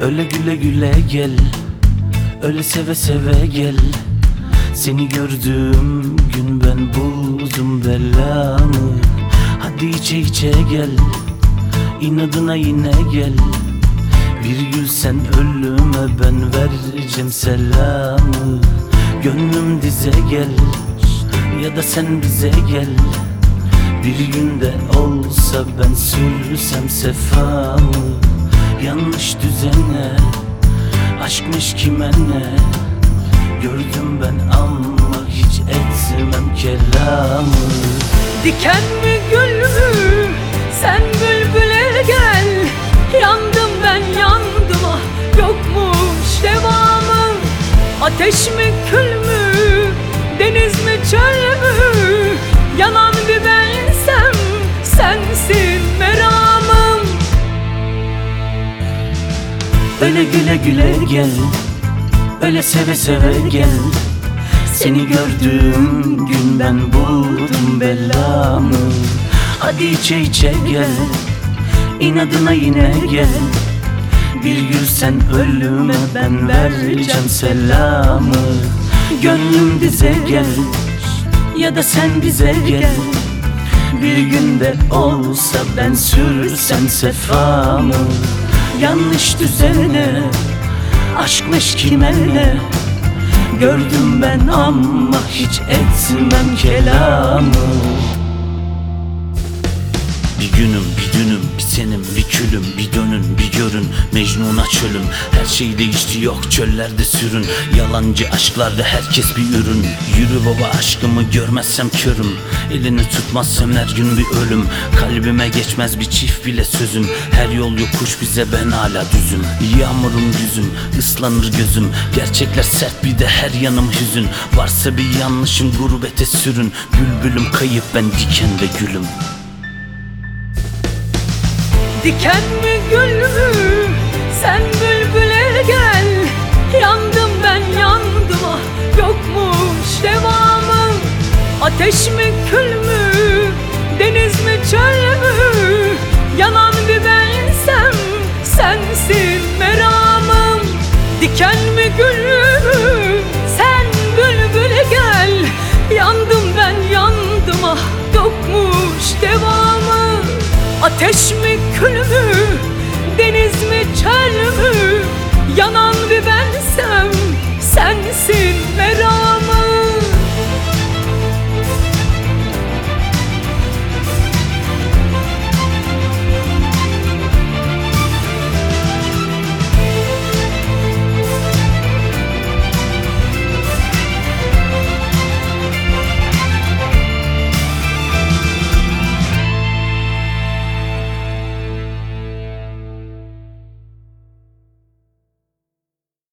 Öyle güle güle gel, öyle seve seve gel. Seni gördüğüm gün ben buldum belamı. Hadi içe içe gel, inadına yine gel. Bir gül sen ölüme ben vereceğim selamı. Gönlüm dize gel, ya da sen bize gel. Bir günde olsa ben sürsem sefamı. Yanlış düzene, aşkmış kime ne? Gördüm ben ama hiç etmem kelamı. Diken mi gül mü? Sen bülbüle gel. Yandım ben yandım, ah yokmuş devamı. Ateş mi kül mü? Deniz mi çöl mü? Yanan bir bensem sensin meramım. Öyle güle güle gel, öyle seve seve gel. Seni gördüğüm gün ben buldum belamı. Hadi içe içe gel, inadına yine gel. Bir gül sen ölüme ben vereceğim selamı. Gönlüm dize gel, ya da sen bize gel. Bir günde olsa ben sürsem sefamı. Yanlış düzene, aşkmış kime ne? Gördüm ben ama hiç etmem kelamı. Bir günüm, bir dünüm, bir senim, bir külüm, bir dönün, bir görün. Mecnun'a çölüm, her şey değişti yok çöllerde sürün. Yalancı aşklarda herkes bir ürün. Yürü baba aşkımı görmezsem körüm. Elini tutmazsam her gün bir ölüm. Kalbime geçmez bir çift bile sözüm. Her yol yokuş bize ben hala düzüm. Yağmurum düzüm, ıslanır gözüm. Gerçekler sert bir de her yanım hüzün. Varsa bir yanlışım gurbete sürün. Bülbülüm kayıp ben diken ve gülüm. Diken mi gül mü? Sen bülbüle gel. Yandım ben yandım, ah yokmuş devamı. Ateş mi